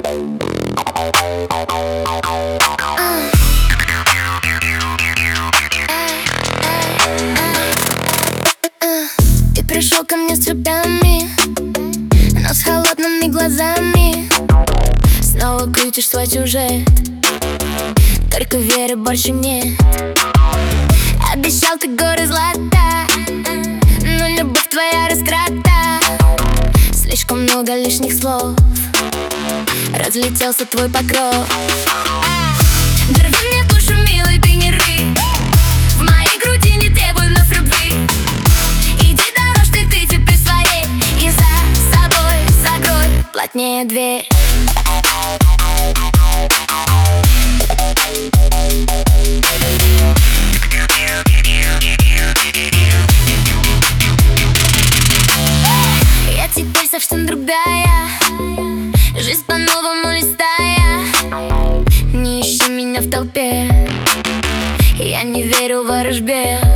Ты пришел ко мне с цветами, но с холодными глазами. Снова крутишь свой сюжет, только веры больше нет. Обещал ты горы злата, но любовь твоя растрата. Слишком много лишних слов, разлетелся твой покров. Не рви мне душу, милый, ты не рви. В моей груди не требуй вновь любви. Иди дорожь ты теперь своей, и за собой закрой плотнее дверь. Я теперь совсем другая, жизнь по-новому листая. Не ищи меня в толпе, я не верю в ворожбе.